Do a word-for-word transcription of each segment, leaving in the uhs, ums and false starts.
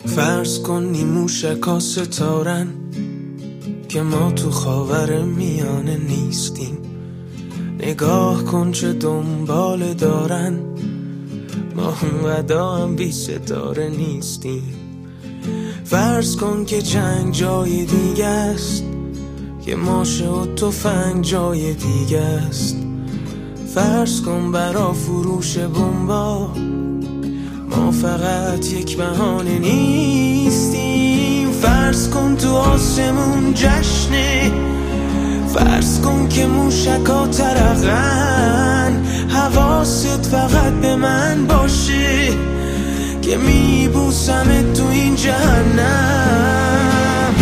فرض کن نیموشکا ستارن که ما تو خاور میانه نیستیم. نگاه کن چه دنبال دارن، ما اونقدر هم بی ستاره نیستیم. فرض کن که جنگ جای دیگه است، که ماشه و تفنگ جای دیگه است. فرض کن برا فروش بمبا ما فقط یک بهانه نیستیم. فرض کن تو آسمون جشنه، فرض کن که موشکا ترقن. حواست فقط به من باشه که میبوسم تو این جهنم.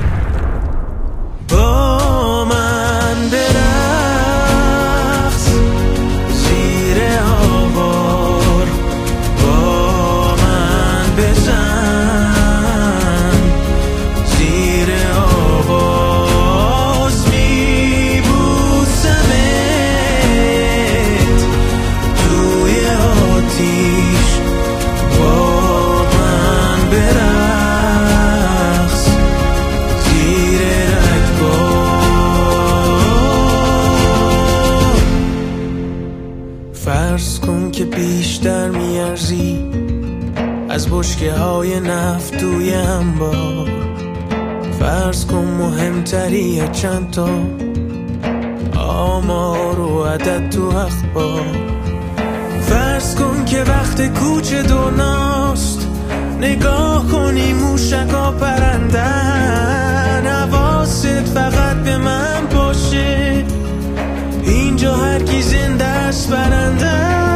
با من برقص زیر آوار، با من بزن زیر آواز. میبوسمت توی آتیش، با من برقص زیر رگبار. فرض کن که بیشتر میارزی از بشکه های نفت توی انبار. فرض کن مهمتری چند تا آمار و عدد تو اخبار. فرض کن که وقت کوچ دنیاست، نگاه کنی موشکا پرندن. حواست فقط به من باشه اینجا هر کی زنده است برنده.